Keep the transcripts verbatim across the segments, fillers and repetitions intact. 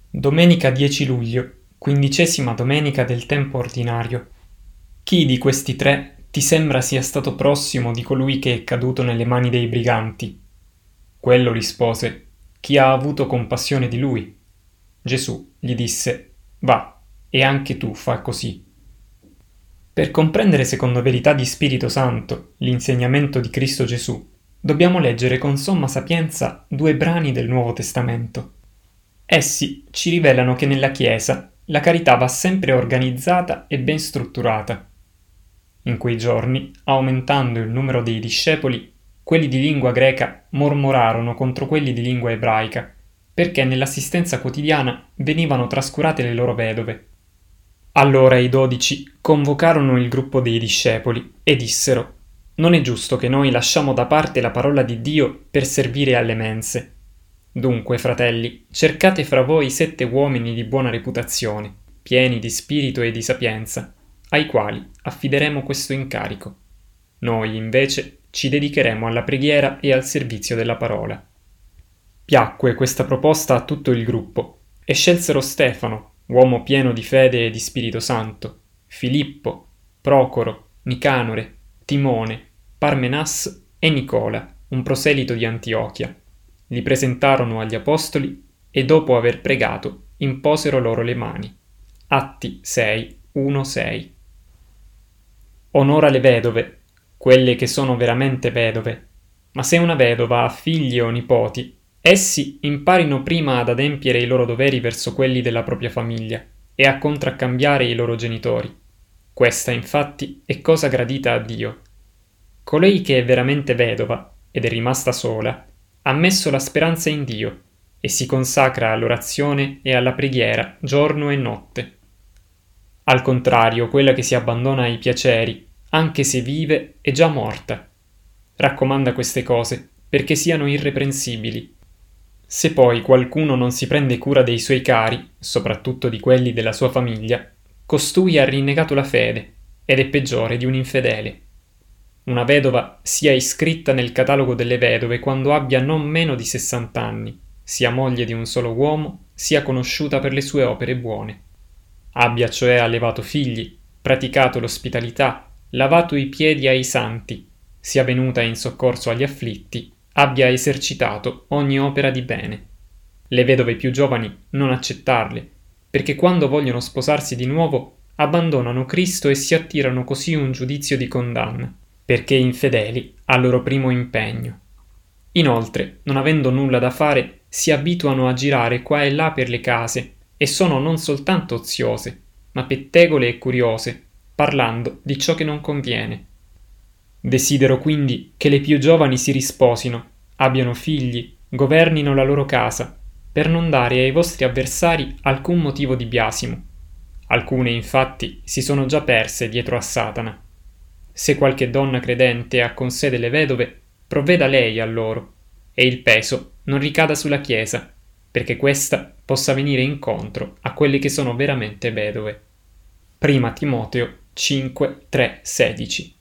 Domenica dieci luglio, quindicesima domenica del tempo ordinario. Chi di questi tre ti sembra sia stato prossimo di colui che è caduto nelle mani dei briganti? Quello rispose: chi ha avuto compassione di lui? Gesù gli disse: va, e anche tu fa così. Per comprendere secondo verità di Spirito Santo l'insegnamento di Cristo Gesù, dobbiamo leggere con somma sapienza due brani del Nuovo Testamento. Essi ci rivelano che nella Chiesa la carità va sempre organizzata e ben strutturata. In quei giorni, aumentando il numero dei discepoli, quelli di lingua greca mormorarono contro quelli di lingua ebraica, perché nell'assistenza quotidiana venivano trascurate le loro vedove. Allora i dodici convocarono il gruppo dei discepoli e dissero: non è giusto che noi lasciamo da parte la parola di Dio per servire alle mense. Dunque, fratelli, cercate fra voi sette uomini di buona reputazione, pieni di spirito e di sapienza, ai quali affideremo questo incarico. Noi, invece, ci dedicheremo alla preghiera e al servizio della parola. Piacque questa proposta a tutto il gruppo, e scelsero Stefano, uomo pieno di fede e di Spirito Santo, Filippo, Procoro, Nicanore, Timone, Parmenas e Nicola, un proselito di Antiochia. Li presentarono agli apostoli e dopo aver pregato imposero loro le mani. Atti sei, uno sei. Onora le vedove, quelle che sono veramente vedove, ma se una vedova ha figli o nipoti, essi imparino prima ad adempiere i loro doveri verso quelli della propria famiglia e a contraccambiare i loro genitori. Questa, infatti, è cosa gradita a Dio. Colei che è veramente vedova ed è rimasta sola ha messo la speranza in Dio e si consacra all'orazione e alla preghiera giorno e notte. Al contrario, quella che si abbandona ai piaceri, anche se vive, è già morta. Raccomanda queste cose perché siano irreprensibili. Se poi qualcuno non si prende cura dei suoi cari, soprattutto di quelli della sua famiglia, costui ha rinnegato la fede ed è peggiore di un infedele. Una vedova sia iscritta nel catalogo delle vedove quando abbia non meno di sessant'anni, sia moglie di un solo uomo, sia conosciuta per le sue opere buone. Abbia cioè allevato figli, praticato l'ospitalità, lavato i piedi ai santi, sia venuta in soccorso agli afflitti, abbia esercitato ogni opera di bene. Le vedove più giovani non accettarle, perché quando vogliono sposarsi di nuovo abbandonano Cristo e si attirano così un giudizio di condanna, perché infedeli al loro primo impegno. Inoltre, non avendo nulla da fare, si abituano a girare qua e là per le case e sono non soltanto oziose, ma pettegole e curiose, parlando di ciò che non conviene. Desidero quindi che le più giovani si risposino, abbiano figli, governino la loro casa, per non dare ai vostri avversari alcun motivo di biasimo. Alcune, infatti, si sono già perse dietro a Satana. Se qualche donna credente ha con sé delle vedove, provveda lei a loro, e il peso non ricada sulla Chiesa, perché questa possa venire incontro a quelle che sono veramente vedove. Prima Timoteo cinque, tre, sedici.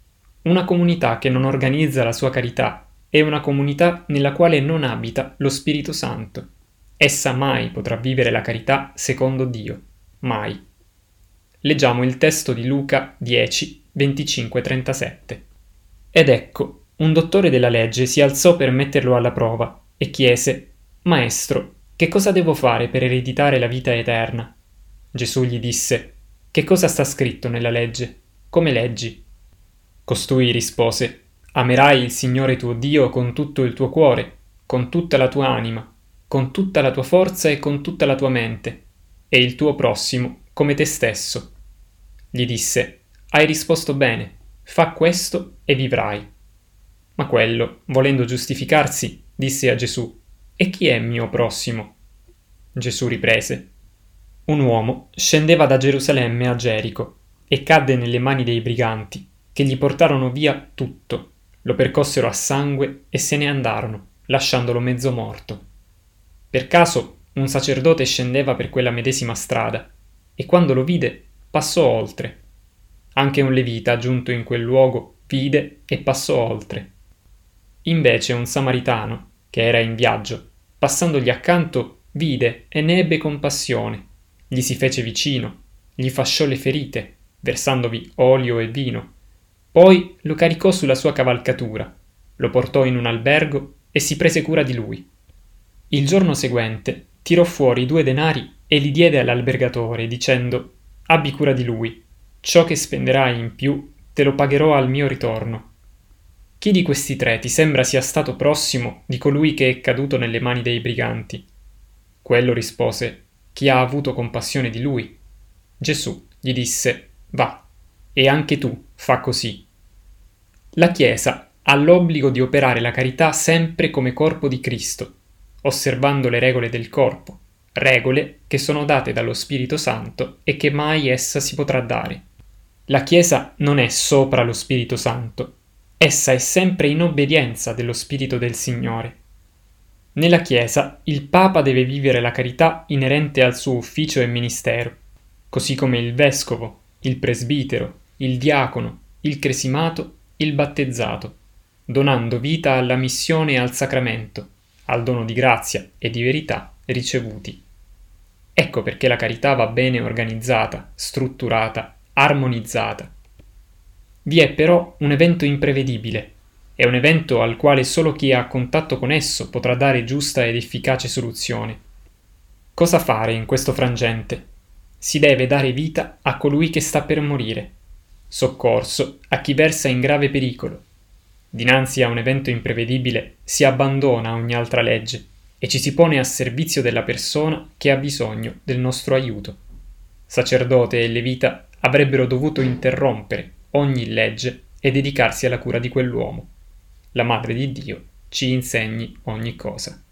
Una comunità che non organizza la sua carità è una comunità nella quale non abita lo Spirito Santo. Essa mai potrà vivere la carità secondo Dio. Mai. Leggiamo il testo di Luca dieci, venticinque trentasette. Ed ecco, un dottore della legge si alzò per metterlo alla prova e chiese: Maestro, che cosa devo fare per ereditare la vita eterna? Gesù gli disse: che cosa sta scritto nella legge? Come leggi? Costui rispose: amerai il Signore tuo Dio con tutto il tuo cuore, con tutta la tua anima, con tutta la tua forza e con tutta la tua mente, e il tuo prossimo come te stesso. Gli disse: hai risposto bene, fa questo e vivrai. Ma quello, volendo giustificarsi, disse a Gesù: e chi è mio prossimo? Gesù riprese: un uomo scendeva da Gerusalemme a Gerico e cadde nelle mani dei briganti, che gli portarono via tutto, lo percossero a sangue e se ne andarono, lasciandolo mezzo morto. Per caso un sacerdote scendeva per quella medesima strada e quando lo vide passò oltre. Anche un levita giunto in quel luogo vide e passò oltre. Invece un samaritano, che era in viaggio, passandogli accanto, vide e ne ebbe compassione, gli si fece vicino, gli fasciò le ferite, versandovi olio e vino. Poi lo caricò sulla sua cavalcatura, lo portò in un albergo e si prese cura di lui. Il giorno seguente tirò fuori due denari e li diede all'albergatore, dicendo: «Abbi cura di lui. Ciò che spenderai in più te lo pagherò al mio ritorno». Chi di questi tre ti sembra sia stato prossimo di colui che è caduto nelle mani dei briganti? Quello rispose: «Chi ha avuto compassione di lui». Gesù gli disse: «Va, e anche tu fa così». La Chiesa ha l'obbligo di operare la carità sempre come corpo di Cristo, osservando le regole del corpo, regole che sono date dallo Spirito Santo e che mai essa si potrà dare. La Chiesa non è sopra lo Spirito Santo, essa è sempre in obbedienza dello Spirito del Signore. Nella Chiesa il Papa deve vivere la carità inerente al suo ufficio e ministero, così come il vescovo, il presbitero, il diacono, il cresimato, il battezzato, donando vita alla missione e al sacramento, al dono di grazia e di verità ricevuti. Ecco perché la carità va bene organizzata, strutturata, armonizzata. Vi è però un evento imprevedibile, è un evento al quale solo chi è a contatto con esso potrà dare giusta ed efficace soluzione. Cosa fare in questo frangente? Si deve dare vita a colui che sta per morire, soccorso a chi versa in grave pericolo. Dinanzi a un evento imprevedibile si abbandona ogni altra legge e ci si pone a servizio della persona che ha bisogno del nostro aiuto. Sacerdote e levita avrebbero dovuto interrompere ogni legge e dedicarsi alla cura di quell'uomo. La Madre di Dio ci insegni ogni cosa.